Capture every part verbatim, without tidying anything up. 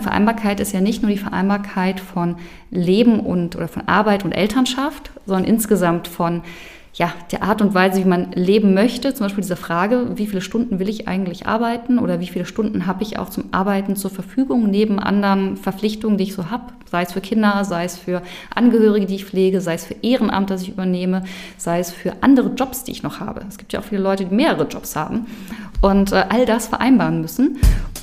Vereinbarkeit ist ja nicht nur die Vereinbarkeit von Leben und oder von Arbeit und Elternschaft, sondern insgesamt von ja, der Art und Weise, wie man leben möchte. Zum Beispiel diese Frage, wie viele Stunden will ich eigentlich arbeiten oder wie viele Stunden habe ich auch zum Arbeiten zur Verfügung, neben anderen Verpflichtungen, die ich so habe, sei es für Kinder, sei es für Angehörige, die ich pflege, sei es für Ehrenamt, das ich übernehme, sei es für andere Jobs, die ich noch habe. Es gibt ja auch viele Leute, die mehrere Jobs haben und äh, all das vereinbaren müssen.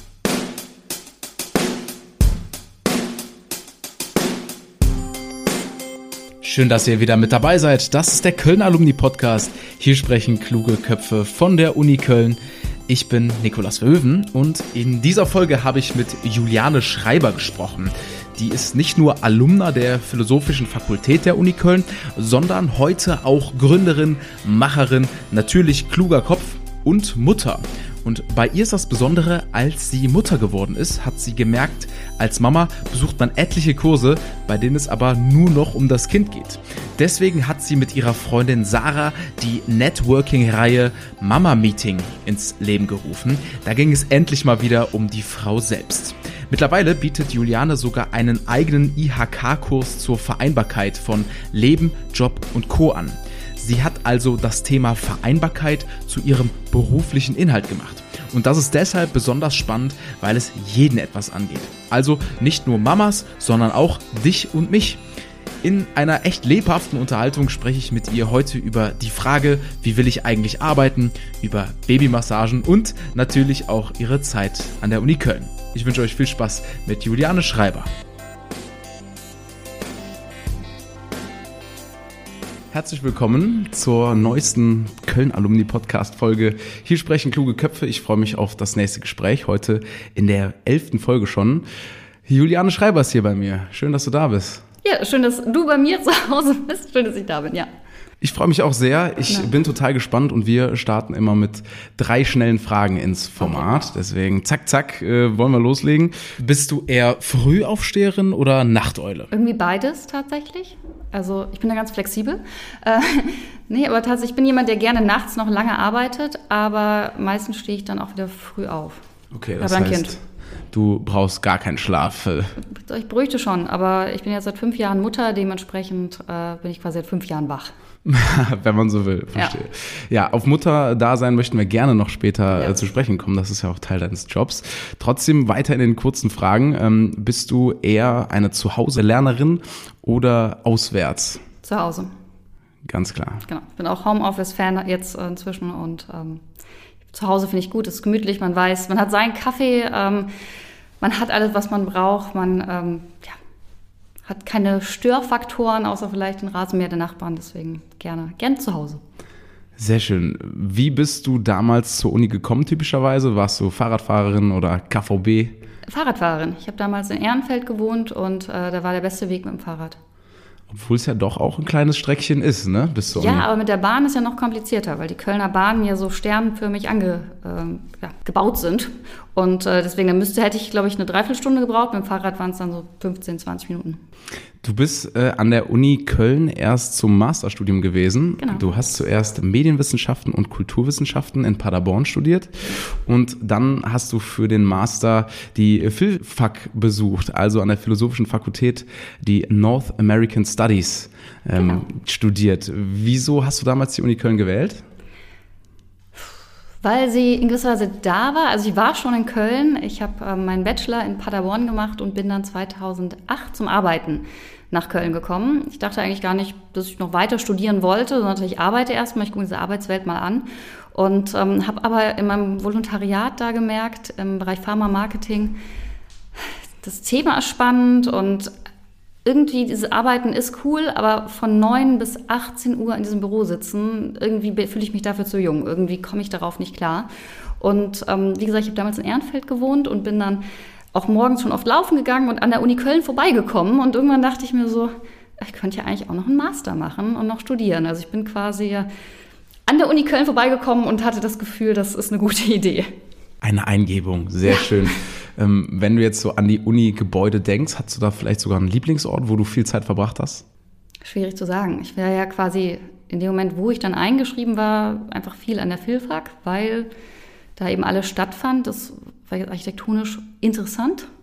Schön, dass ihr wieder mit dabei seid. Das ist der Köln Alumni Podcast. Hier sprechen kluge Köpfe von der Uni Köln. Ich bin Nikolas Verhoeven und in dieser Folge habe ich mit Juliane Schreiber gesprochen. Die ist nicht nur Alumna der Philosophischen Fakultät der Uni Köln, sondern heute auch Gründerin, Macherin, natürlich kluger Kopf und Mutter. Und bei ihr ist das Besondere, als sie Mutter geworden ist, hat sie gemerkt, als Mama besucht man etliche Kurse, bei denen es aber nur noch um das Kind geht. Deswegen hat sie mit ihrer Freundin Sarah die Networking-Reihe Mama Meeting ins Leben gerufen. Da ging es endlich mal wieder um die Frau selbst. Mittlerweile bietet Juliane sogar einen eigenen I H K-Kurs zur Vereinbarkeit von Leben, Job und Co. an. Sie hat also das Thema Vereinbarkeit zu ihrem beruflichen Inhalt gemacht. Und das ist deshalb besonders spannend, weil es jeden etwas angeht. Also nicht nur Mamas, sondern auch dich und mich. In einer echt lebhaften Unterhaltung spreche ich mit ihr heute über die Frage, wie will ich eigentlich arbeiten, über Babymassagen und natürlich auch ihre Zeit an der Uni Köln. Ich wünsche euch viel Spaß mit Juliane Schreiber. Herzlich willkommen zur neuesten Köln-Alumni-Podcast-Folge. Hier sprechen kluge Köpfe. Ich freue mich auf das nächste Gespräch, heute in der elften Folge schon. Juliane Schreiber ist hier bei mir. Schön, dass du da bist. Ja, schön, dass du bei mir zu Hause bist. Schön, dass ich da bin, ja. Ich freue mich auch sehr. Ich ja. bin total gespannt und wir starten immer mit drei schnellen Fragen ins Format. Okay. Deswegen zack, zack, äh, wollen wir loslegen. Bist du eher Frühaufsteherin oder Nachteule? Irgendwie beides tatsächlich. Also ich bin da ganz flexibel. Äh, nee, aber tatsächlich, ich bin jemand, der gerne nachts noch lange arbeitet, aber meistens stehe ich dann auch wieder früh auf. Okay, das heißt, kind. Du brauchst gar keinen Schlaf. Ich bräuchte schon, aber ich bin jetzt seit fünf Jahren Mutter, dementsprechend äh, bin ich quasi seit fünf Jahren wach. Wenn man so will, verstehe. Ja, ja, auf Mutterdasein möchten wir gerne noch später ja. äh, zu sprechen kommen. Das ist ja auch Teil deines Jobs. Trotzdem weiter in den kurzen Fragen. Ähm, bist du eher eine Zuhause-Lernerin oder auswärts? Zu Hause. Ganz klar. Genau. Ich bin auch Homeoffice-Fan jetzt äh, inzwischen und ähm, zu Hause finde ich gut, es ist gemütlich, man weiß, man hat seinen Kaffee, ähm, man hat alles, was man braucht, man ähm, ja, hat keine Störfaktoren, außer vielleicht den Rasenmäher der Nachbarn, deswegen gerne, gerne zu Hause. Sehr schön. Wie bist du damals zur Uni gekommen typischerweise? Warst du Fahrradfahrerin oder K V B? Fahrradfahrerin. Ich habe damals in Ehrenfeld gewohnt und äh, da war der beste Weg mit dem Fahrrad. Obwohl es ja doch auch ein kleines Streckchen ist, ne? Bis zur ja, Uni. Aber mit der Bahn ist ja noch komplizierter, weil die Kölner Bahnen ja so sternförmig ange, äh, ja, gebaut sind. Und äh, deswegen, dann müsste, hätte ich, glaube ich, eine Dreiviertelstunde gebraucht. Mit dem Fahrrad waren es dann so fünfzehn, zwanzig Minuten. Du bist äh, an der Uni Köln erst zum Masterstudium gewesen. Genau. Du hast zuerst Medienwissenschaften und Kulturwissenschaften in Paderborn studiert und dann hast du für den Master die Philfak besucht, also an der Philosophischen Fakultät die North American Studies ähm, genau. studiert. Wieso hast du damals die Uni Köln gewählt? Weil sie in gewisser Weise da war. Also ich war schon in Köln. Ich habe äh, meinen Bachelor in Paderborn gemacht und bin dann zweitausendacht zum Arbeiten nach Köln gekommen. Ich dachte eigentlich gar nicht, dass ich noch weiter studieren wollte, sondern ich arbeite erstmal, ich gucke diese Arbeitswelt mal an. Und ähm, habe aber in meinem Volontariat da gemerkt, im Bereich Pharma-Marketing, das Thema ist spannend und irgendwie, dieses Arbeiten ist cool, aber von neun bis achtzehn Uhr in diesem Büro sitzen, irgendwie fühle ich mich dafür zu jung. Irgendwie komme ich darauf nicht klar. Und ähm, wie gesagt, ich habe damals in Ehrenfeld gewohnt und bin dann auch morgens schon oft laufen gegangen und an der Uni Köln vorbeigekommen. Und irgendwann dachte ich mir so, ich könnte ja eigentlich auch noch einen Master machen und noch studieren. Also ich bin quasi an der Uni Köln vorbeigekommen und hatte das Gefühl, das ist eine gute Idee. Eine Eingebung, sehr schön. ähm, wenn du jetzt so an die Uni-Gebäude denkst, hast du da vielleicht sogar einen Lieblingsort, wo du viel Zeit verbracht hast? Schwierig zu sagen. Ich wäre ja quasi in dem Moment, wo ich dann eingeschrieben war, einfach viel an der Philfak, weil da eben alles stattfand. Das war architektonisch interessant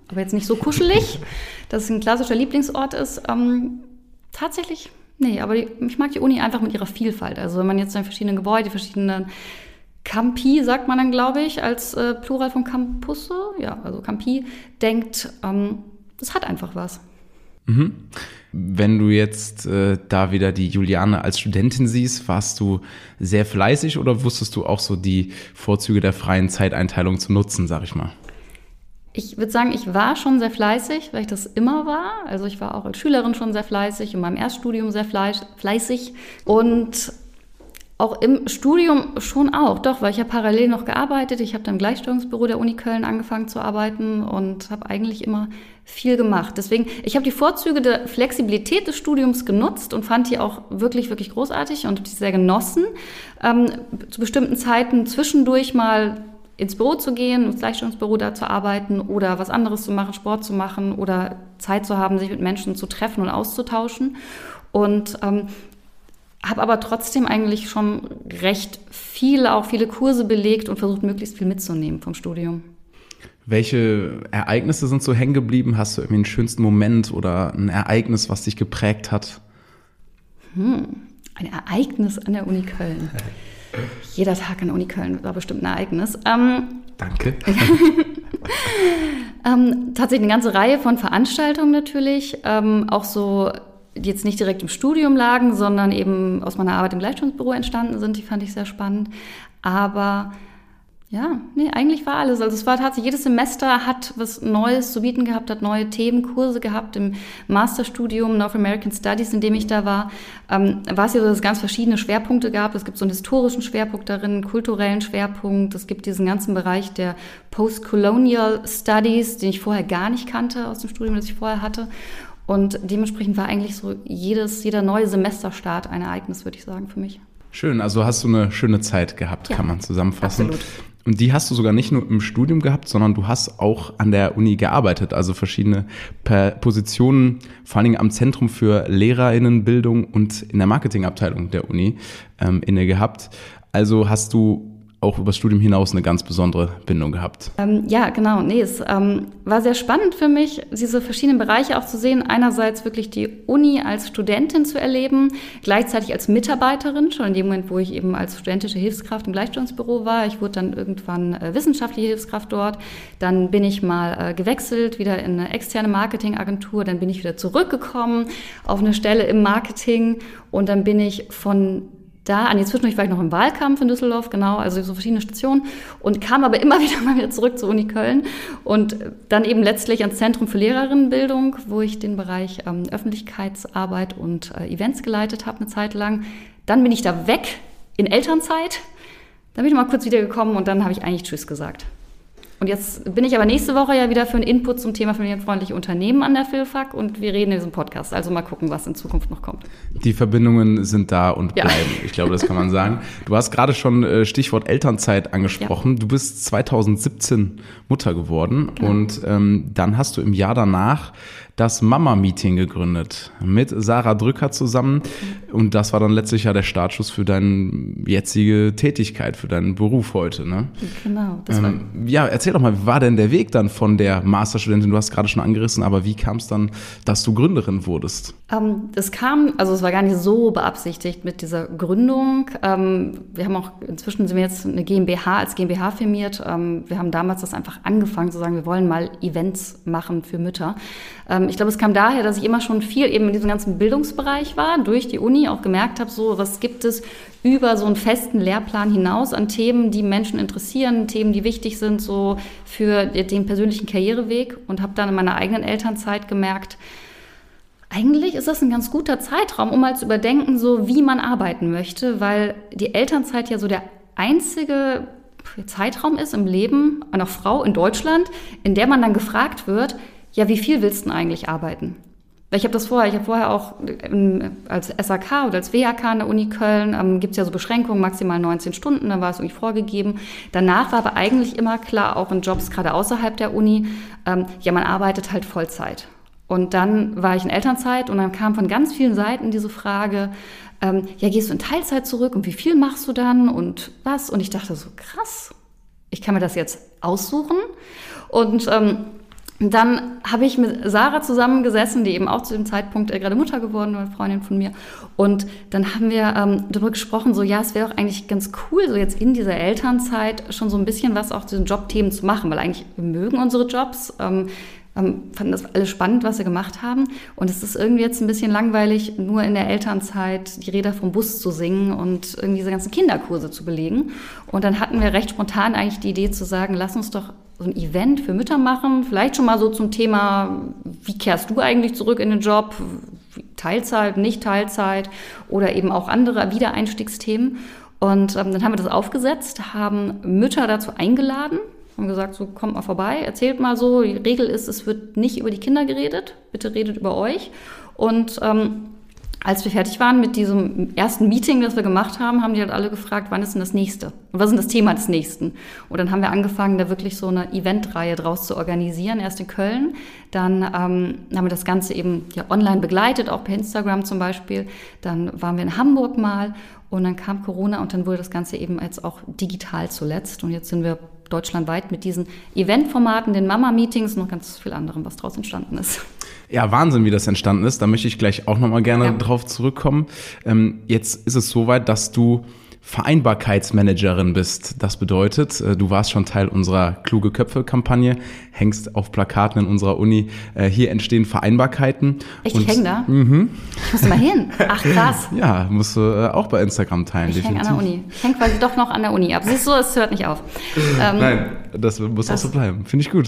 aber jetzt nicht so kuschelig, dass es ein klassischer Lieblingsort ist. Ähm, tatsächlich, nee, aber die, ich mag die Uni einfach mit ihrer Vielfalt. Also wenn man jetzt in verschiedenen Gebäuden, verschiedenen Campi, sagt man dann, glaube ich, als äh, Plural von Campusse, ja, also Campi, denkt, ähm, das hat einfach was. Mhm. Wenn du jetzt äh, da wieder die Juliane als Studentin siehst, warst du sehr fleißig oder wusstest du auch so die Vorzüge der freien Zeiteinteilung zu nutzen, sag ich mal? Ich würde sagen, ich war schon sehr fleißig, weil ich das immer war. Also ich war auch als Schülerin schon sehr fleißig, in meinem Erststudium sehr fleißig und auch im Studium schon auch, doch, weil ich habe parallel noch gearbeitet. Ich habe dann im Gleichstellungsbüro der Uni Köln angefangen zu arbeiten und habe eigentlich immer viel gemacht. Deswegen, ich habe die Vorzüge der Flexibilität des Studiums genutzt und fand die auch wirklich, wirklich großartig und die sehr genossen. Ähm, zu bestimmten Zeiten zwischendurch mal ins Büro zu gehen, ins Gleichstellungsbüro da zu arbeiten oder was anderes zu machen, Sport zu machen oder Zeit zu haben, sich mit Menschen zu treffen und auszutauschen. Und ähm, habe aber trotzdem eigentlich schon recht viel, auch viele Kurse belegt und versucht, möglichst viel mitzunehmen vom Studium. Welche Ereignisse sind so hängen geblieben? Hast du irgendwie einen schönsten Moment oder ein Ereignis, was dich geprägt hat? Hm, ein Ereignis an der Uni Köln. Jeder Tag an der Uni Köln war bestimmt ein Ereignis. Ähm, Danke. ähm, tatsächlich eine ganze Reihe von Veranstaltungen natürlich, ähm, auch so, die jetzt nicht direkt im Studium lagen, sondern eben aus meiner Arbeit im Gleichstellungsbüro entstanden sind. Die fand ich sehr spannend. Aber ja, nee, eigentlich war alles. Also es war tatsächlich, jedes Semester hat was Neues zu bieten gehabt, hat neue Themen, Kurse gehabt. Im Masterstudium North American Studies, in dem ich da war, ähm, war es ja so, dass es ganz verschiedene Schwerpunkte gab. Es gibt so einen historischen Schwerpunkt darin, einen kulturellen Schwerpunkt. Es gibt diesen ganzen Bereich der Post-Colonial Studies, den ich vorher gar nicht kannte aus dem Studium, das ich vorher hatte. Und dementsprechend war eigentlich so jedes, jeder neue Semesterstart ein Ereignis, würde ich sagen, für mich. Schön, also hast du eine schöne Zeit gehabt, ja, kann man zusammenfassen. Absolut. Und die hast du sogar nicht nur im Studium gehabt, sondern du hast auch an der Uni gearbeitet, also verschiedene Positionen, vor allen Dingen am Zentrum für LehrerInnenbildung und in der Marketingabteilung der Uni ähm, inne gehabt. Also hast du auch über das Studium hinaus eine ganz besondere Bindung gehabt. Ähm, ja, genau. Nee, es ähm, war sehr spannend für mich, diese verschiedenen Bereiche auch zu sehen. Einerseits wirklich die Uni als Studentin zu erleben, gleichzeitig als Mitarbeiterin, schon in dem Moment, wo ich eben als studentische Hilfskraft im Gleichstellungsbüro war. Ich wurde dann irgendwann äh, wissenschaftliche Hilfskraft dort. Dann bin ich mal äh, gewechselt, wieder in eine externe Marketingagentur. Dann bin ich wieder zurückgekommen auf eine Stelle im Marketing und dann bin ich von da, an die zwischendurch war ich noch im Wahlkampf in Düsseldorf, genau, also so verschiedene Stationen und kam aber immer wieder mal wieder zurück zur Uni Köln und dann eben letztlich ans Zentrum für Lehrerinnenbildung, wo ich den Bereich ähm, Öffentlichkeitsarbeit und äh, Events geleitet habe eine Zeit lang. Dann bin ich da weg in Elternzeit, dann bin ich mal kurz wiedergekommen und dann habe ich eigentlich Tschüss gesagt. Und jetzt bin ich aber nächste Woche ja wieder für einen Input zum Thema familienfreundliche Unternehmen an der Philfak und wir reden in diesem Podcast. Also mal gucken, was in Zukunft noch kommt. Die Verbindungen sind da und bleiben. Ja. Ich glaube, das kann man sagen. Du hast gerade schon Stichwort Elternzeit angesprochen. Ja. Du bist zweitausendsiebzehn Mutter geworden, genau. Und ähm, dann hast du im Jahr danach das Mama-Meeting gegründet mit Sarah Drücker zusammen. Und das war dann letztlich ja der Startschuss für deine jetzige Tätigkeit, für deinen Beruf heute, ne? Genau. Das war ähm, ja, erzähl doch mal, wie war denn der Weg dann von der Masterstudentin? Du hast gerade schon angerissen, aber wie kam es dann, dass du Gründerin wurdest? Ähm, das kam, also es war gar nicht so beabsichtigt mit dieser Gründung. Ähm, wir haben auch, inzwischen sind wir jetzt eine GmbH als GmbH firmiert. Ähm, wir haben damals das einfach angefangen zu sagen, wir wollen mal Events machen für Mütter. Ähm, ich glaube, es kam daher, dass ich immer schon viel eben in diesem ganzen Bildungsbereich war, durch die Uni auch gemerkt habe, so was gibt es über so einen festen Lehrplan hinaus an Themen, die Menschen interessieren, Themen, die wichtig sind so für den persönlichen Karriereweg und habe dann in meiner eigenen Elternzeit gemerkt, eigentlich ist das ein ganz guter Zeitraum, um mal zu überdenken, so wie man arbeiten möchte, weil die Elternzeit ja so der einzige Zeitraum ist im Leben einer Frau in Deutschland, in der man dann gefragt wird, ja, wie viel willst du denn eigentlich arbeiten? Weil ich habe das vorher, ich habe vorher auch als S A K oder als W H K an der Uni Köln, ähm, gibt es ja so Beschränkungen, maximal neunzehn Stunden, da war es irgendwie vorgegeben. Danach war aber eigentlich immer klar, auch in Jobs gerade außerhalb der Uni, ähm, ja, man arbeitet halt Vollzeit. Und dann war ich in Elternzeit und dann kam von ganz vielen Seiten diese Frage, ähm, ja, gehst du in Teilzeit zurück und wie viel machst du dann und was? Und ich dachte so, krass, ich kann mir das jetzt aussuchen. Und ähm, Dann habe ich mit Sarah zusammengesessen, die eben auch zu dem Zeitpunkt äh, gerade Mutter geworden war, eine Freundin von mir. Und dann haben wir ähm, darüber gesprochen, so ja, es wäre doch eigentlich ganz cool, so jetzt in dieser Elternzeit schon so ein bisschen was auch zu den Jobthemen zu machen, weil eigentlich wir mögen unsere Jobs, ähm, ähm, fanden das alles spannend, was wir gemacht haben. Und es ist irgendwie jetzt ein bisschen langweilig, nur in der Elternzeit die Räder vom Bus zu singen und irgendwie diese ganzen Kinderkurse zu belegen. Und dann hatten wir recht spontan eigentlich die Idee zu sagen, lass uns doch so ein Event für Mütter machen, vielleicht schon mal so zum Thema, wie kehrst du eigentlich zurück in den Job, Teilzeit, nicht Teilzeit oder eben auch andere Wiedereinstiegsthemen. Und ähm, dann haben wir das aufgesetzt, haben Mütter dazu eingeladen, haben gesagt, so kommt mal vorbei, erzählt mal so, die Regel ist, es wird nicht über die Kinder geredet, bitte redet über euch. Und ähm, als wir fertig waren mit diesem ersten Meeting, das wir gemacht haben, haben die halt alle gefragt, wann ist denn das nächste? Und was ist denn das Thema des nächsten? Und dann haben wir angefangen, da wirklich so eine Eventreihe draus zu organisieren, erst in Köln. Dann ähm, haben wir das Ganze eben ja, online begleitet, auch per Instagram zum Beispiel. Dann waren wir in Hamburg mal und dann kam Corona und dann wurde das Ganze eben jetzt auch digital zuletzt. Und jetzt sind wir deutschlandweit mit diesen Eventformaten, den Mama-Meetings und noch ganz viel anderem, was daraus entstanden ist. Ja, Wahnsinn, wie das entstanden ist. Da möchte ich gleich auch nochmal gerne ja. drauf zurückkommen. Ähm, jetzt ist es soweit, dass du Vereinbarkeitsmanagerin bist. Das bedeutet, du warst schon Teil unserer Kluge Köpfe-Kampagne, hängst auf Plakaten in unserer Uni. Hier entstehen Vereinbarkeiten. Echt, ich häng da? Mhm. Ich muss mal hin. Ach, krass. Ja, musst du auch bei Instagram teilen. Ich häng an der Uni. Ich häng quasi doch noch an der Uni ab. Siehst du, es hört nicht auf. Ähm, Nein, das muss das auch so bleiben. Finde ich gut.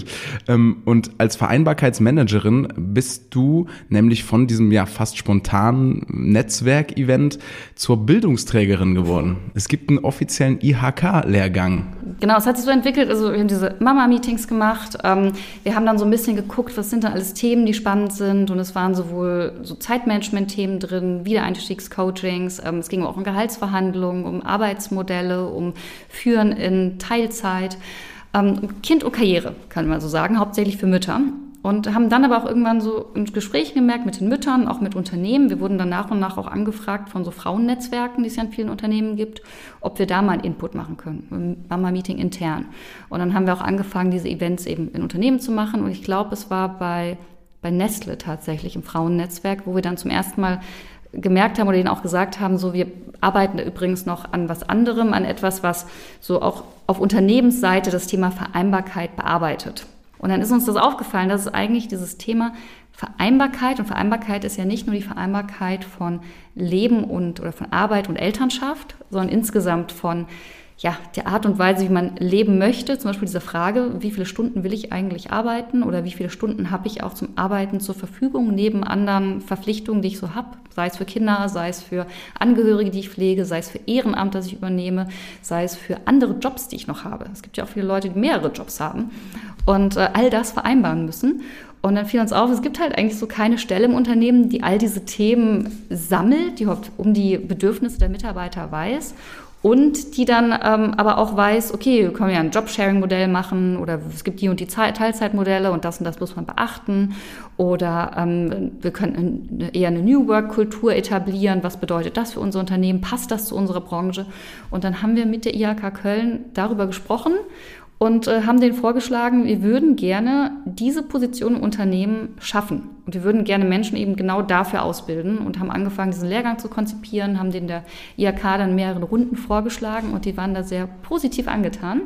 Und als Vereinbarkeitsmanagerin bist du nämlich von diesem ja fast spontanen Netzwerkevent zur Bildungsträgerin geworden. Es gibt einen offiziellen I H K-Lehrgang. Genau, es hat sich so entwickelt, also wir haben diese Mama-Meetings gemacht. Ähm, wir haben dann so ein bisschen geguckt, was sind da alles Themen, die spannend sind. Und es waren sowohl so Zeitmanagement-Themen drin, Wiedereinstiegscoachings. Ähm, es ging auch um Gehaltsverhandlungen, um Arbeitsmodelle, um Führen in Teilzeit. Ähm, Kind und Karriere, kann man so sagen, hauptsächlich für Mütter. Und haben dann aber auch irgendwann so in Gesprächen gemerkt mit den Müttern, auch mit Unternehmen. Wir wurden dann nach und nach auch angefragt von so Frauennetzwerken, die es ja in vielen Unternehmen gibt, ob wir da mal einen Input machen können, ein Mama-Meeting intern. Und dann haben wir auch angefangen, diese Events eben in Unternehmen zu machen. Und ich glaube, es war bei, bei Nestle tatsächlich im Frauennetzwerk, wo wir dann zum ersten Mal gemerkt haben oder denen auch gesagt haben, so wir arbeiten da übrigens noch an was anderem, an etwas, was so auch auf Unternehmensseite das Thema Vereinbarkeit bearbeitet. Und dann ist uns das aufgefallen, dass es eigentlich dieses Thema Vereinbarkeit, und Vereinbarkeit ist ja nicht nur die Vereinbarkeit von Leben und oder von Arbeit und Elternschaft, sondern insgesamt von ja, der Art und Weise, wie man leben möchte. Zum Beispiel diese Frage, wie viele Stunden will ich eigentlich arbeiten oder wie viele Stunden habe ich auch zum Arbeiten zur Verfügung, neben anderen Verpflichtungen, die ich so habe, sei es für Kinder, sei es für Angehörige, die ich pflege, sei es für Ehrenamt, das ich übernehme, sei es für andere Jobs, die ich noch habe. Es gibt ja auch viele Leute, die mehrere Jobs haben und äh, all das vereinbaren müssen. Und dann fiel uns auf, es gibt halt eigentlich so keine Stelle im Unternehmen, die all diese Themen sammelt, die um die Bedürfnisse der Mitarbeiter weiß und die dann ähm, aber auch weiß, okay, wir können ja ein Jobsharing-Modell machen oder es gibt die und die Zeit- Teilzeitmodelle und das und das muss man beachten oder ähm, wir können eher eine New Work-Kultur etablieren. Was bedeutet das für unser Unternehmen? Passt das zu unserer Branche? Und dann haben wir mit der I H K Köln darüber gesprochen und äh, haben denen vorgeschlagen, wir würden gerne diese Position im Unternehmen schaffen. Und wir würden gerne Menschen eben genau dafür ausbilden und haben angefangen, diesen Lehrgang zu konzipieren, haben den der I H K dann mehrere Runden vorgeschlagen und die waren da sehr positiv angetan.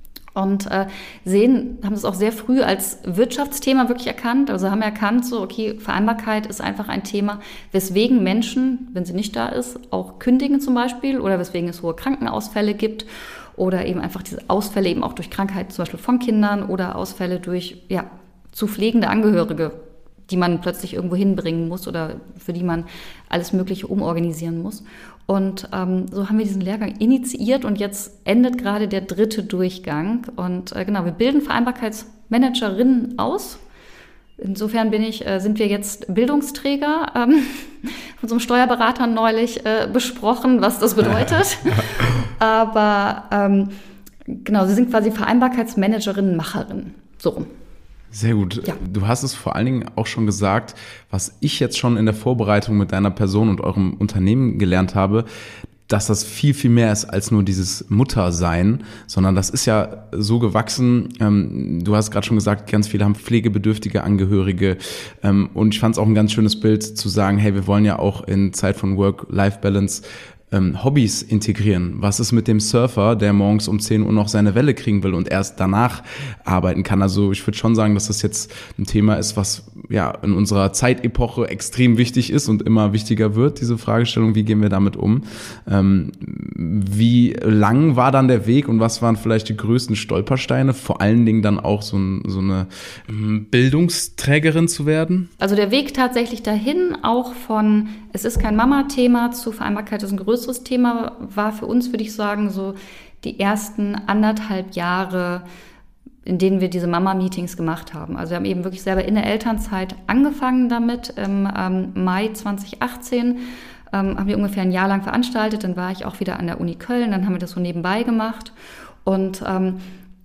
Und äh, sehen, haben es auch sehr früh als Wirtschaftsthema wirklich erkannt. Also haben erkannt, so okay, Vereinbarkeit ist einfach ein Thema, weswegen Menschen, wenn sie nicht da ist, auch kündigen zum Beispiel oder weswegen es hohe Krankenausfälle gibt. Oder eben einfach diese Ausfälle eben auch durch Krankheit zum Beispiel von Kindern oder Ausfälle durch ja, zu pflegende Angehörige, die man plötzlich irgendwo hinbringen muss oder für die man alles Mögliche umorganisieren muss. Und ähm, so haben wir diesen Lehrgang initiiert und jetzt endet gerade der dritte Durchgang. Und äh, genau, wir bilden Vereinbarkeitsmanagerinnen aus. Insofern bin ich, äh, sind wir jetzt Bildungsträger, ähm, von so einem Steuerberater neulich äh, besprochen, was das bedeutet. Aber ähm, genau, sie sind quasi Vereinbarkeitsmanagerinnen, Macherinnen, so rum. Sehr gut. Ja. Du hast es vor allen Dingen auch schon gesagt, was ich jetzt schon in der Vorbereitung mit deiner Person und eurem Unternehmen gelernt habe, dass das viel, viel mehr ist als nur dieses Muttersein, sondern das ist ja so gewachsen. Ähm, du hast gerade schon gesagt, ganz viele haben pflegebedürftige Angehörige. Ähm, und ich fand es auch ein ganz schönes Bild zu sagen, hey, wir wollen ja auch in Zeit von Work-Life-Balance Ähm, Hobbys integrieren. Was ist mit dem Surfer, der morgens um zehn Uhr noch seine Welle kriegen will und erst danach arbeiten kann? Also ich würde schon sagen, dass das jetzt ein Thema ist, was ja in unserer Zeitepoche extrem wichtig ist und immer wichtiger wird, diese Fragestellung, wie gehen wir damit um? Ähm, wie lang war dann der Weg und was waren vielleicht die größten Stolpersteine? Vor allen Dingen dann auch so, ein, so eine Bildungsträgerin zu werden? Also der Weg tatsächlich dahin, auch von, es ist kein Mama-Thema zu Vereinbarkeit, ist ein größeres Thema, war für uns, würde ich sagen, so die ersten anderthalb Jahre, in denen wir diese Mama-Meetings gemacht haben. Also wir haben eben wirklich selber in der Elternzeit angefangen damit. Im ähm, Mai zwanzig achtzehn ähm, haben wir ungefähr ein Jahr lang veranstaltet. Dann war ich auch wieder an der Uni Köln. Dann haben wir das so nebenbei gemacht. Und ähm,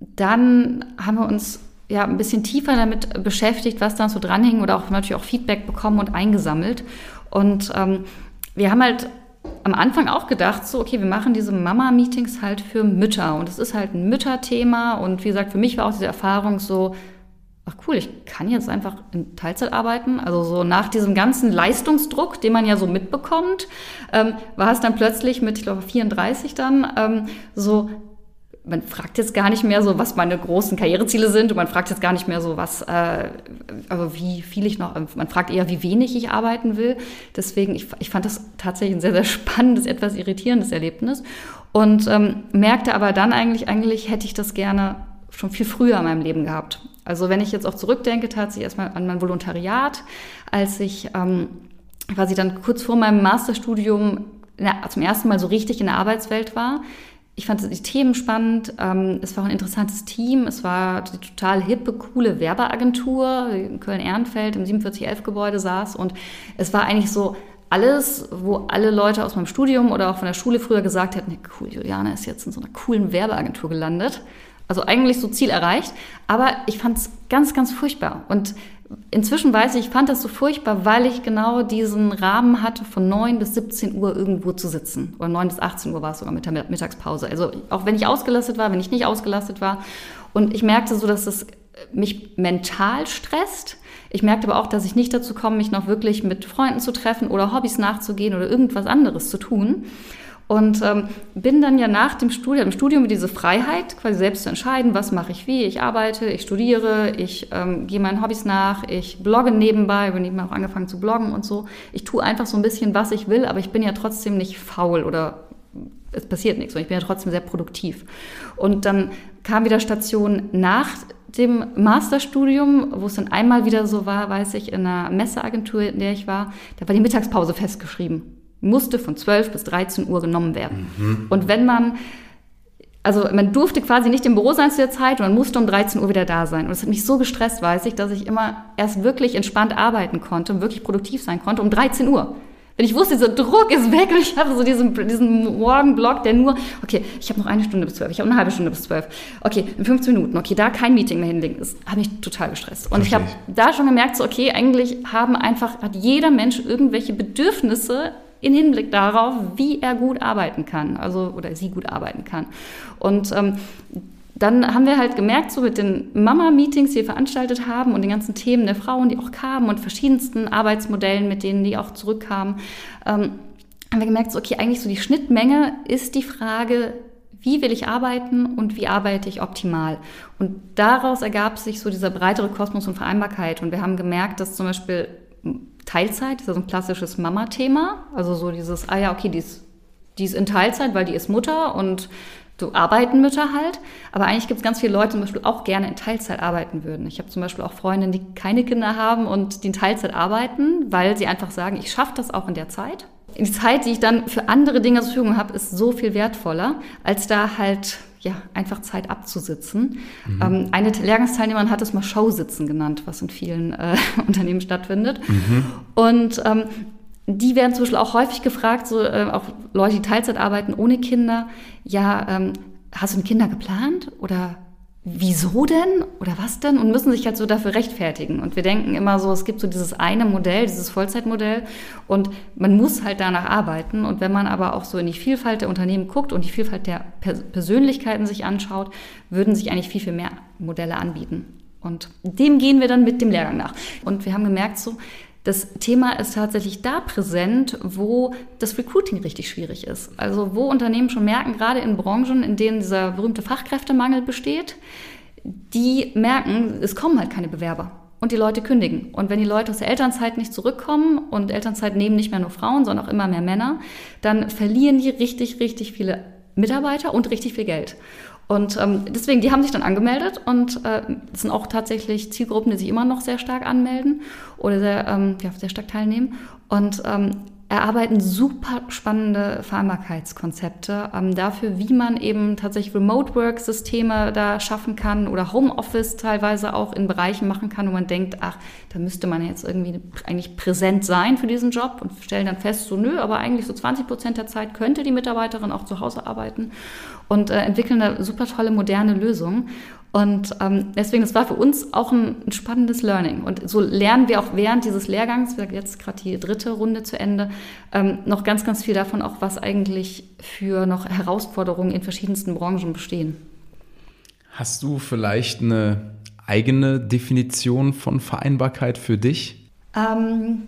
dann haben wir uns ja ein bisschen tiefer damit beschäftigt, was da so dranhing oder auch natürlich auch Feedback bekommen und eingesammelt. Und ähm, wir haben halt am Anfang auch gedacht, so okay, wir machen diese Mama-Meetings halt für Mütter und es ist halt ein Mütterthema und wie gesagt, für mich war auch diese Erfahrung so, ach cool, ich kann jetzt einfach in Teilzeit arbeiten, also so nach diesem ganzen Leistungsdruck, den man ja so mitbekommt, ähm, war es dann plötzlich mit, ich glaube vierunddreißig dann, ähm, so, man fragt jetzt gar nicht mehr so, was meine großen Karriereziele sind und man fragt jetzt gar nicht mehr so, was, äh, also wie viel ich noch, man fragt eher, wie wenig ich arbeiten will. Deswegen, ich, ich fand das tatsächlich ein sehr, sehr spannendes, etwas irritierendes Erlebnis und ähm, merkte aber dann eigentlich, eigentlich hätte ich das gerne schon viel früher in meinem Leben gehabt. Also wenn ich jetzt auch zurückdenke, tatsächlich erstmal an mein Volontariat, als ich ähm, quasi dann kurz vor meinem Masterstudium der, zum ersten Mal so richtig in der Arbeitswelt war. Ich fand die Themen spannend, ähm, es war ein interessantes Team, es war die total hippe, coole Werbeagentur, die in Köln-Ehrenfeld im siebenundvierzig elf Gebäude saß und es war eigentlich so alles, wo alle Leute aus meinem Studium oder auch von der Schule früher gesagt hätten, cool, Juliane ist jetzt in so einer coolen Werbeagentur gelandet. Also eigentlich so Ziel erreicht, aber ich fand es ganz, ganz furchtbar und inzwischen weiß ich, ich fand das so furchtbar, weil ich genau diesen Rahmen hatte, von neun bis siebzehn Uhr irgendwo zu sitzen. Oder neun bis achtzehn Uhr war es sogar mit der Mittagspause. Also auch wenn ich ausgelastet war, wenn ich nicht ausgelastet war. Und ich merkte so, dass es mich mental stresst. Ich merkte aber auch, dass ich nicht dazu komme, mich noch wirklich mit Freunden zu treffen oder Hobbys nachzugehen oder irgendwas anderes zu tun. Und ähm, bin dann ja nach dem Studium, im Studium mit diese Freiheit, quasi selbst zu entscheiden, was mache ich wie. Ich arbeite, ich studiere, ich ähm, gehe meinen Hobbys nach, ich blogge nebenbei, bin eben auch angefangen zu bloggen und so. Ich tue einfach so ein bisschen, was ich will, aber ich bin ja trotzdem nicht faul oder es passiert nichts. Und ich bin ja trotzdem sehr produktiv. Und dann kam wieder Station nach dem Masterstudium, wo es dann einmal wieder so war, weiß ich, in einer Messeagentur, in der ich war, da war die Mittagspause festgeschrieben. Musste von zwölf bis dreizehn Uhr genommen werden. Mhm. Und wenn man, also man durfte quasi nicht im Büro sein zu der Zeit und man musste um dreizehn Uhr wieder da sein. Und das hat mich so gestresst, weiß ich, dass ich immer erst wirklich entspannt arbeiten konnte und wirklich produktiv sein konnte um dreizehn Uhr. Wenn ich wusste, dieser Druck ist weg und ich habe so diesen, diesen Morgenblock, der nur, okay, ich habe noch eine Stunde bis zwölf, ich habe eine halbe Stunde bis zwölf, okay, in fünfzehn Minuten, okay, da kein Meeting mehr hinlegen, das hat mich total gestresst. Und Verstehe. Ich habe da schon gemerkt, so okay, eigentlich haben einfach, hat jeder Mensch irgendwelche Bedürfnisse in Hinblick darauf, wie er gut arbeiten kann, also oder sie gut arbeiten kann. Und ähm, dann haben wir halt gemerkt, so mit den Mama-Meetings, die wir veranstaltet haben und den ganzen Themen der Frauen, die auch kamen und verschiedensten Arbeitsmodellen, mit denen die auch zurückkamen, ähm, haben wir gemerkt, so okay, eigentlich so die Schnittmenge ist die Frage, wie will ich arbeiten und wie arbeite ich optimal? Und daraus ergab sich so dieser breitere Kosmos und Vereinbarkeit. Und wir haben gemerkt, dass zum Beispiel Teilzeit ist ja so ein klassisches Mama-Thema. Also so dieses, ah ja, okay, die ist, die ist in Teilzeit, weil die ist Mutter und so arbeiten Mütter halt. Aber eigentlich gibt es ganz viele Leute, die zum Beispiel auch gerne in Teilzeit arbeiten würden. Ich habe zum Beispiel auch Freundinnen, die keine Kinder haben und die in Teilzeit arbeiten, weil sie einfach sagen, ich schaffe das auch in der Zeit. Die Zeit, die ich dann für andere Dinge zur Verfügung habe, ist so viel wertvoller, als da halt ja einfach Zeit abzusitzen. Mhm. Ähm, eine Lehrgangsteilnehmerin hat es mal Showsitzen genannt, was in vielen äh, Unternehmen stattfindet. Mhm. Und ähm, die werden zum Beispiel auch häufig gefragt, so äh, auch Leute, die Teilzeit arbeiten ohne Kinder, ja, ähm, hast du Kinder geplant oder wieso denn oder was denn? Und müssen sich halt so dafür rechtfertigen. Und wir denken immer so, es gibt so dieses eine Modell, dieses Vollzeitmodell und man muss halt danach arbeiten. Und wenn man aber auch so in die Vielfalt der Unternehmen guckt und die Vielfalt der Persönlichkeiten sich anschaut, würden sich eigentlich viel, viel mehr Modelle anbieten. Und dem gehen wir dann mit dem Lehrgang nach. Und wir haben gemerkt so, das Thema ist tatsächlich da präsent, wo das Recruiting richtig schwierig ist. Also wo Unternehmen schon merken, gerade in Branchen, in denen dieser berühmte Fachkräftemangel besteht, die merken, es kommen halt keine Bewerber und die Leute kündigen. Und wenn die Leute aus der Elternzeit nicht zurückkommen und Elternzeit nehmen nicht mehr nur Frauen, sondern auch immer mehr Männer, dann verlieren die richtig, richtig viele Mitarbeiter und richtig viel Geld. Und ähm, deswegen, die haben sich dann angemeldet und äh, das sind auch tatsächlich Zielgruppen, die sich immer noch sehr stark anmelden oder sehr, ähm, ja, sehr stark teilnehmen und ähm, erarbeiten super spannende Vereinbarkeitskonzepte ähm, dafür, wie man eben tatsächlich Remote-Work-Systeme da schaffen kann oder Homeoffice teilweise auch in Bereichen machen kann, wo man denkt, ach, da müsste man jetzt irgendwie eigentlich präsent sein für diesen Job und stellen dann fest, so nö, aber eigentlich so zwanzig Prozent der Zeit könnte die Mitarbeiterin auch zu Hause arbeiten und äh, entwickeln da super tolle moderne Lösungen. Und ähm, deswegen, das war für uns auch ein, ein spannendes Learning. Und so lernen wir auch während dieses Lehrgangs, wir haben jetzt gerade die dritte Runde zu Ende, ähm, noch ganz, ganz viel davon, auch was eigentlich für noch Herausforderungen in verschiedensten Branchen bestehen. Hast du vielleicht eine eigene Definition von Vereinbarkeit für dich? Ähm,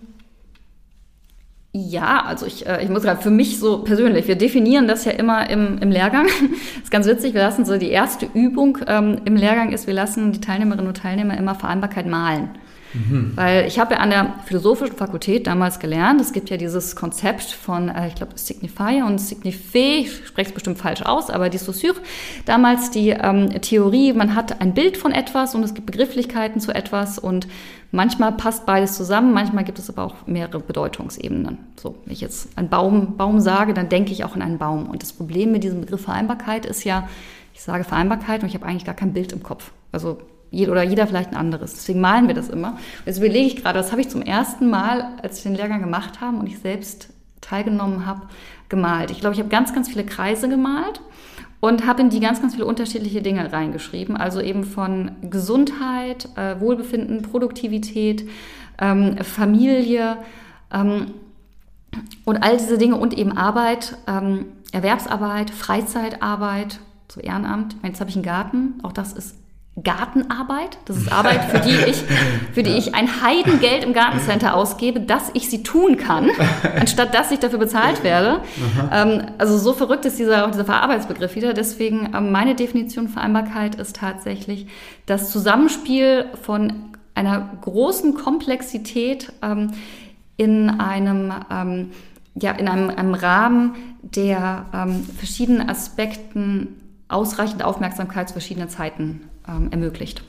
Ja, also ich, äh, ich muss gerade für mich so persönlich, wir definieren das ja immer im, im Lehrgang. Das ist ganz witzig, wir lassen so die erste Übung ähm, im Lehrgang ist, wir lassen die Teilnehmerinnen und Teilnehmer immer Vereinbarkeit malen. Mhm. Weil ich habe ja an der Philosophischen Fakultät damals gelernt, es gibt ja dieses Konzept von, äh, ich glaube, Signifier und Signifé, ich spreche es bestimmt falsch aus, aber die Saussure, damals die ähm, Theorie, man hat ein Bild von etwas und es gibt Begrifflichkeiten zu etwas und manchmal passt beides zusammen, manchmal gibt es aber auch mehrere Bedeutungsebenen. So, wenn ich jetzt einen Baum, Baum sage, dann denke ich auch an einen Baum. Und das Problem mit diesem Begriff Vereinbarkeit ist ja, ich sage Vereinbarkeit und ich habe eigentlich gar kein Bild im Kopf. Also oder jeder vielleicht ein anderes. Deswegen malen wir das immer. Und jetzt überlege ich gerade, das habe ich zum ersten Mal, als wir den Lehrgang gemacht haben und ich selbst teilgenommen habe, gemalt. Ich glaube, ich habe ganz, ganz viele Kreise gemalt und habe in die ganz, ganz viele unterschiedliche Dinge reingeschrieben. Also eben von Gesundheit, äh, Wohlbefinden, Produktivität, ähm, Familie ähm, und all diese Dinge und eben Arbeit, ähm, Erwerbsarbeit, Freizeitarbeit, so Ehrenamt. Ich meine, jetzt habe ich einen Garten, auch das ist Gartenarbeit. Das ist Arbeit, für die ich, für die ich ein Heidengeld im Gartencenter ausgebe, dass ich sie tun kann, anstatt dass ich dafür bezahlt werde. Ähm, also so verrückt ist dieser, auch dieser Verarbeitsbegriff wieder. Deswegen ähm, meine Definition Vereinbarkeit ist tatsächlich das Zusammenspiel von einer großen Komplexität ähm, in einem, ähm, ja, in einem, einem Rahmen, der ähm, verschiedenen Aspekten ausreichend Aufmerksamkeit zu verschiedenen Zeiten ähm, ermöglicht.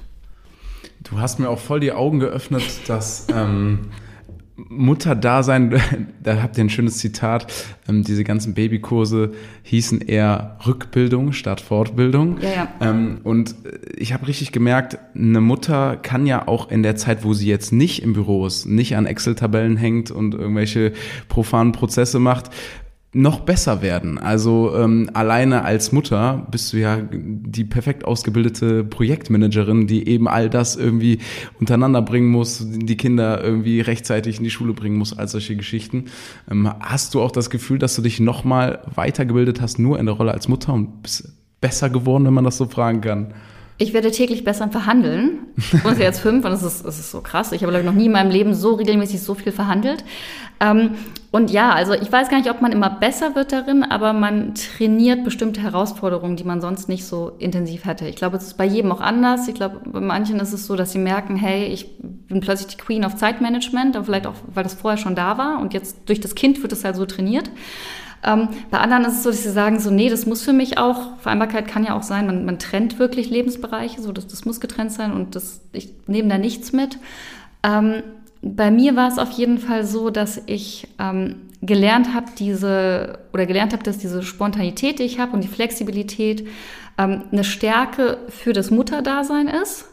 Du hast mir auch voll die Augen geöffnet, dass ähm, Mutterdasein, da habt ihr ein schönes Zitat, ähm, diese ganzen Babykurse hießen eher Rückbildung statt Fortbildung. Ja, ja. Ähm, und ich habe richtig gemerkt, eine Mutter kann ja auch in der Zeit, wo sie jetzt nicht im Büro ist, nicht an Excel-Tabellen hängt und irgendwelche profanen Prozesse macht, noch besser werden. Also ähm, alleine als Mutter bist du ja die perfekt ausgebildete Projektmanagerin, die eben all das irgendwie untereinander bringen muss, die Kinder irgendwie rechtzeitig in die Schule bringen muss, all solche Geschichten. Ähm, hast du auch das Gefühl, dass du dich nochmal weitergebildet hast, nur in der Rolle als Mutter und bist besser geworden, wenn man das so fragen kann? Ich werde täglich besser im Verhandeln. Ich bin jetzt fünf und das ist, das ist so krass. Ich habe, glaube ich, noch nie in meinem Leben so regelmäßig so viel verhandelt. Ähm, und ja, also ich weiß gar nicht, ob man immer besser wird darin, aber man trainiert bestimmte Herausforderungen, die man sonst nicht so intensiv hätte. Ich glaube, es ist bei jedem auch anders. Ich glaube, bei manchen ist es so, dass sie merken, hey, ich bin plötzlich die Queen of Zeitmanagement, aber vielleicht auch, weil das vorher schon da war und jetzt durch das Kind wird es halt so trainiert. Ähm, bei anderen ist es so, dass sie sagen, so nee, das muss für mich auch, Vereinbarkeit kann ja auch sein, man, man trennt wirklich Lebensbereiche, so das, das muss getrennt sein und das, ich nehme da nichts mit. Ähm, bei mir war es auf jeden Fall so, dass ich ähm, gelernt habe, diese oder gelernt habe, dass diese Spontanität, die ich habe und die Flexibilität ähm, eine Stärke für das Mutterdasein ist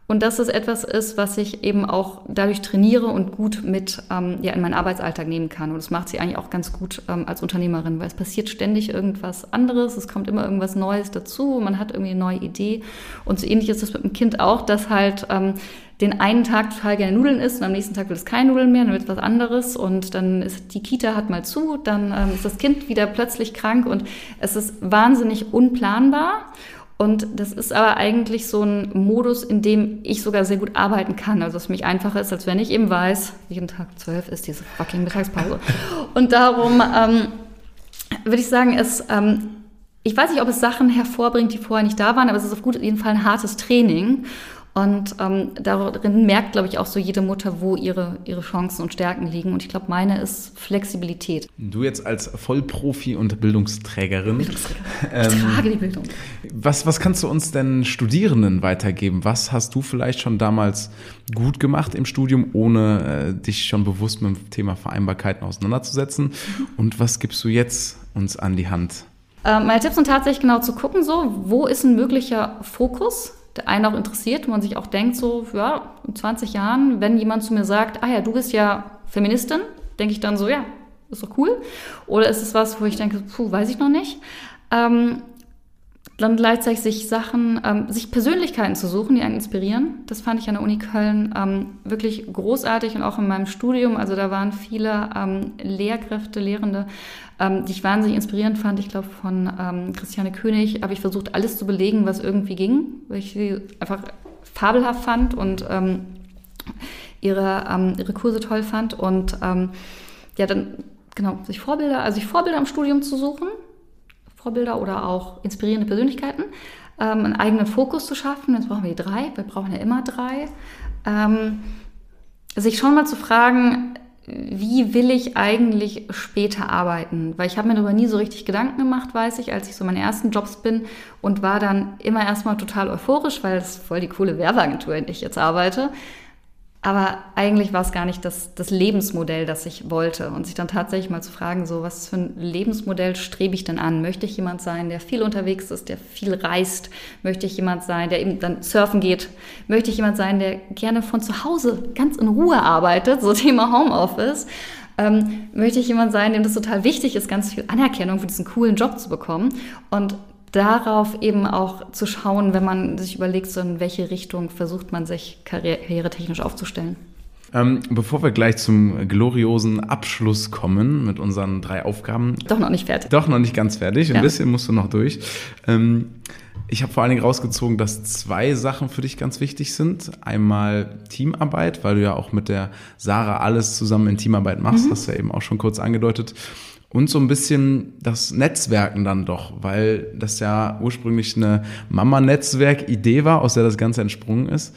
Und dass es etwas ist, was ich eben auch dadurch trainiere und gut mit ähm, ja, in meinen Arbeitsalltag nehmen kann. Und das macht sie eigentlich auch ganz gut ähm, als Unternehmerin, weil es passiert ständig irgendwas anderes, es kommt immer irgendwas Neues dazu, man hat irgendwie eine neue Idee. Und so ähnlich ist es mit dem Kind auch, dass halt ähm, den einen Tag total gerne Nudeln isst und am nächsten Tag will es keine Nudeln mehr, dann wird es was anderes und dann ist die Kita hat mal zu, dann ähm, ist das Kind wieder plötzlich krank und es ist wahnsinnig unplanbar. Und das ist aber eigentlich so ein Modus, in dem ich sogar sehr gut arbeiten kann. Also es für mich einfacher ist, als wenn ich eben weiß, jeden Tag zwölf ist diese fucking Mittagspause. Und darum ähm, würde ich sagen, es, ähm, ich weiß nicht, ob es Sachen hervorbringt, die vorher nicht da waren, aber es ist auf jeden Fall ein hartes Training. Und ähm, darin merkt, glaube ich, auch so jede Mutter, wo ihre, ihre Chancen und Stärken liegen. Und ich glaube, meine ist Flexibilität. Du jetzt als Vollprofi und Bildungsträgerin. Bildungsträgerin. Ich ähm, trage die Bildung. Was, was kannst du uns denn Studierenden weitergeben? Was hast du vielleicht schon damals gut gemacht im Studium, ohne äh, dich schon bewusst mit dem Thema Vereinbarkeiten auseinanderzusetzen? Mhm. Und was gibst du jetzt uns an die Hand? Äh, meine Tipps sind tatsächlich genau zu gucken, so, wo ist ein möglicher Fokus, der einen auch interessiert, wo man sich auch denkt, so, ja, in zwanzig Jahren, wenn jemand zu mir sagt, ah ja, du bist ja Feministin, denke ich dann so, ja, ist doch cool. Oder ist es was, wo ich denke, puh, weiß ich noch nicht. Ähm, dann gleichzeitig sich Sachen, ähm, sich Persönlichkeiten zu suchen, die einen inspirieren. Das fand ich an der Uni Köln ähm, wirklich großartig und auch in meinem Studium. Also da waren viele ähm, Lehrkräfte, Lehrende, ähm, die ich wahnsinnig inspirierend fand. Ich glaube, von ähm, Christiane König habe ich versucht, alles zu belegen, was irgendwie ging, weil ich sie einfach fabelhaft fand und ähm, ihre, ähm, ihre Kurse toll fand. Und ähm, ja, dann genau, sich Vorbilder, also sich Vorbilder im Studium zu suchen, Vorbilder oder auch inspirierende Persönlichkeiten, ähm, einen eigenen Fokus zu schaffen. Jetzt brauchen wir die drei, wir brauchen ja immer drei. Ähm, sich schon mal zu fragen, wie will ich eigentlich später arbeiten? Weil ich habe mir darüber nie so richtig Gedanken gemacht, weiß ich, als ich so meine ersten Jobs bin und war dann immer erstmal total euphorisch, weil es voll die coole Werbeagentur, in der ich jetzt arbeite. Aber eigentlich war es gar nicht das, das Lebensmodell, das ich wollte. Und sich dann tatsächlich mal zu fragen, so was für ein Lebensmodell strebe ich denn an? Möchte ich jemand sein, der viel unterwegs ist, der viel reist? Möchte ich jemand sein, der eben dann surfen geht? Möchte ich jemand sein, der gerne von zu Hause ganz in Ruhe arbeitet? So Thema Homeoffice. Ähm, möchte ich jemand sein, dem das total wichtig ist, ganz viel Anerkennung für diesen coolen Job zu bekommen? Und darauf eben auch zu schauen, wenn man sich überlegt, so in welche Richtung versucht man sich karrieretechnisch aufzustellen. Ähm, bevor wir gleich zum gloriosen Abschluss kommen mit unseren drei Aufgaben. Doch noch nicht fertig. Doch noch nicht ganz fertig. Ein ja. bisschen musst du noch durch. Ähm, ich habe vor allen Dingen rausgezogen, dass zwei Sachen für dich ganz wichtig sind. Einmal Teamarbeit, weil du ja auch mit der Sarah alles zusammen in Teamarbeit machst. Mhm. Hast du ja eben auch schon kurz angedeutet. Und so ein bisschen das Netzwerken dann doch, weil das ja ursprünglich eine Mama-Netzwerk-Idee war, aus der das Ganze entsprungen ist.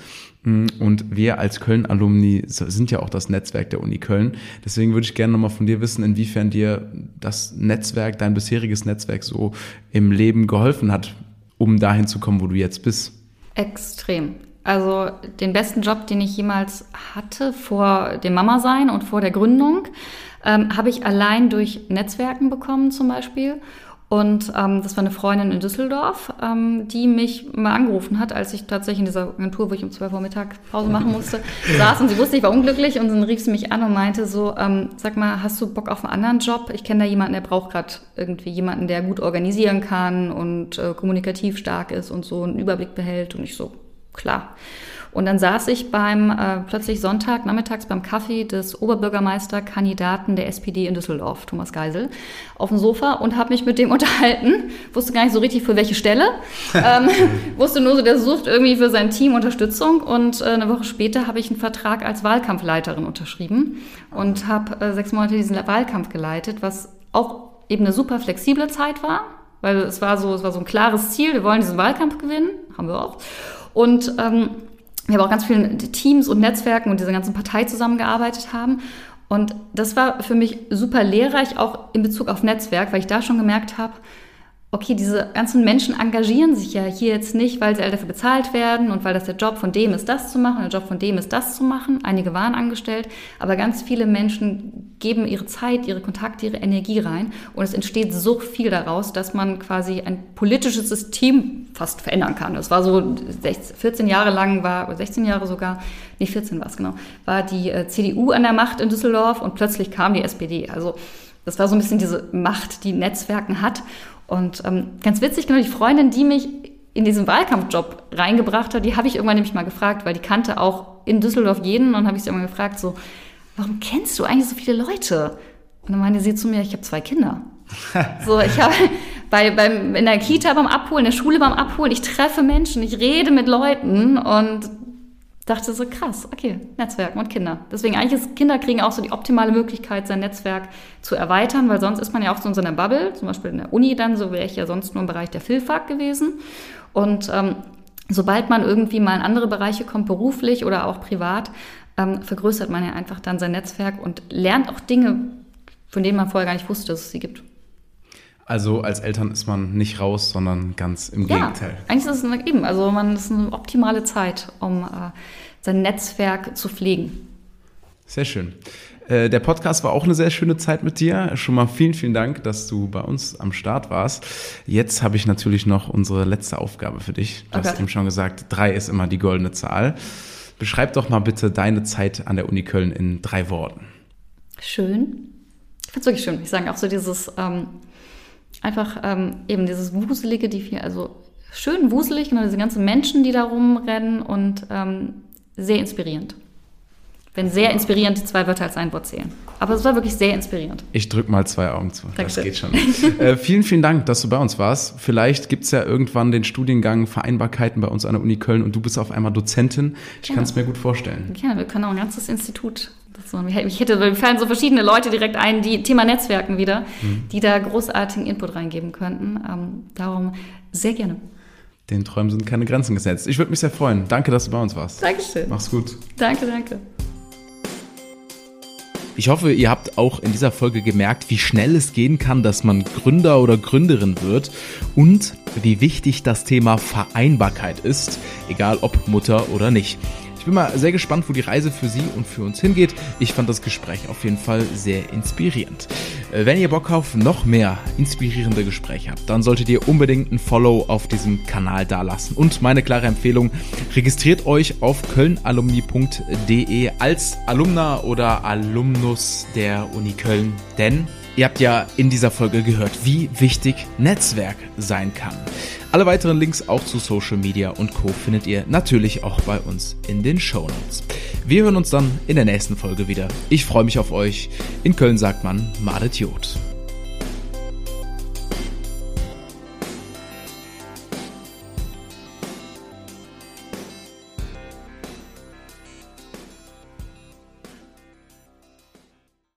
Und wir als Köln-Alumni sind ja auch das Netzwerk der Uni Köln. Deswegen würde ich gerne nochmal von dir wissen, inwiefern dir das Netzwerk, dein bisheriges Netzwerk so im Leben geholfen hat, um dahin zu kommen, wo du jetzt bist. Extrem. Also den besten Job, den ich jemals hatte vor dem Mama-Sein und vor der Gründung, ähm, habe ich allein durch Netzwerken bekommen zum Beispiel. Und ähm, das war eine Freundin in Düsseldorf, ähm, die mich mal angerufen hat, als ich tatsächlich in dieser Agentur, wo ich um zwölf Uhr Mittag Pause machen musste, saß und sie wusste, ich war unglücklich und dann rief sie mich an und meinte so, ähm, sag mal, hast du Bock auf einen anderen Job? Ich kenne da jemanden, der braucht gerade irgendwie jemanden, der gut organisieren kann und äh, kommunikativ stark ist und so einen Überblick behält. Und ich so, klar. Und dann saß ich beim äh, plötzlich Sonntag nachmittags beim Kaffee des Oberbürgermeisterkandidaten der S P D in Düsseldorf, Thomas Geisel, auf dem Sofa und habe mich mit dem unterhalten. Wusste gar nicht so richtig für welche Stelle. ähm, wusste nur so, der sucht irgendwie für sein Team Unterstützung. Und äh, eine Woche später habe ich einen Vertrag als Wahlkampfleiterin unterschrieben und habe äh, sechs Monate diesen Wahlkampf geleitet, was auch eben eine super flexible Zeit war, weil es war so, es war so ein klares Ziel. Wir wollen diesen Wahlkampf gewinnen, haben wir auch. Und ähm, wir haben auch ganz vielen Teams und Netzwerken und dieser ganzen Partei zusammengearbeitet haben. Und das war für mich super lehrreich, auch in Bezug auf Netzwerk, weil ich da schon gemerkt habe, okay, diese ganzen Menschen engagieren sich ja hier jetzt nicht, weil sie alle dafür bezahlt werden und weil das der Job von dem ist, das zu machen, der Job von dem ist, das zu machen. Einige waren angestellt, aber ganz viele Menschen geben ihre Zeit, ihre Kontakte, ihre Energie rein und es entsteht so viel daraus, dass man quasi ein politisches System fast verändern kann. Das war so vierzehn Jahre lang, war, oder sechzehn Jahre sogar, nee, vierzehn war es genau, war die C D U an der Macht in Düsseldorf und plötzlich kam die S P D. Also das war so ein bisschen diese Macht, die Netzwerken hat. Und ähm, ganz witzig, genau, die Freundin, die mich in diesen Wahlkampfjob reingebracht hat, die habe ich irgendwann nämlich mal gefragt, weil die kannte auch in Düsseldorf jeden und habe ich sie irgendwann gefragt, so, warum kennst du eigentlich so viele Leute? Und dann meinte sie zu mir, ich habe zwei Kinder. So, ich habe bei, beim, in der Kita beim Abholen, in der Schule beim Abholen, ich treffe Menschen, ich rede mit Leuten und dachte so, krass, okay, Netzwerken und Kinder. Deswegen eigentlich ist Kinder kriegen auch so die optimale Möglichkeit, sein Netzwerk zu erweitern, weil sonst ist man ja auch so in so einer Bubble, zum Beispiel in der Uni dann, so wäre ich ja sonst nur im Bereich der Philfak gewesen. Und ähm, sobald man irgendwie mal in andere Bereiche kommt, beruflich oder auch privat, ähm, vergrößert man ja einfach dann sein Netzwerk und lernt auch Dinge, von denen man vorher gar nicht wusste, dass es sie gibt. Also als Eltern ist man nicht raus, sondern ganz im ja, Gegenteil. Eigentlich ist es eben, also man ist eine optimale Zeit, um äh, sein Netzwerk zu pflegen. Sehr schön. Äh, der Podcast war auch eine sehr schöne Zeit mit dir. Schon mal vielen, vielen Dank, dass du bei uns am Start warst. Jetzt habe ich natürlich noch unsere letzte Aufgabe für dich. Du okay. hast eben schon gesagt, drei ist immer die goldene Zahl. Beschreib doch mal bitte deine Zeit an der Uni Köln in drei Worten. Schön. Ich finde es wirklich schön. Ich sage auch so dieses... Ähm, Einfach ähm, eben dieses Wuselige, die viel, also schön wuselig, genau, diese ganzen Menschen, die da rumrennen und ähm, sehr inspirierend. Wenn sehr inspirierend die zwei Wörter als ein Wort zählen. Aber es war wirklich sehr inspirierend. Ich drücke mal zwei Augen zu. Dankeschön. Das geht schon. äh, vielen, vielen Dank, dass du bei uns warst. Vielleicht gibt es ja irgendwann den Studiengang Vereinbarkeiten bei uns an der Uni Köln und du bist auf einmal Dozentin. Ich ja. kann es mir gut vorstellen. Ja, wir können auch ein ganzes Institut. Ich hätte, mir fallen so verschiedene Leute direkt ein, die Thema Netzwerken wieder, mhm. die da großartigen Input reingeben könnten. Ähm, darum sehr gerne. Den Träumen sind keine Grenzen gesetzt. Ich würde mich sehr freuen. Danke, dass du bei uns warst. Dankeschön. Mach's gut. Danke, danke. Ich hoffe, ihr habt auch in dieser Folge gemerkt, wie schnell es gehen kann, dass man Gründer oder Gründerin wird und wie wichtig das Thema Vereinbarkeit ist, egal ob Mutter oder nicht. Ich bin mal sehr gespannt, wo die Reise für Sie und für uns hingeht. Ich fand das Gespräch auf jeden Fall sehr inspirierend. Wenn ihr Bock auf noch mehr inspirierende Gespräche habt, dann solltet ihr unbedingt ein Follow auf diesem Kanal dalassen. Und meine klare Empfehlung, registriert euch auf köln alumni punkt de als Alumna oder Alumnus der Uni Köln, denn ihr habt ja in dieser Folge gehört, wie wichtig Netzwerk sein kann. Alle weiteren Links auch zu Social Media und Co. findet ihr natürlich auch bei uns in den Shownotes. Wir hören uns dann in der nächsten Folge wieder. Ich freue mich auf euch. In Köln sagt man Madet Jod.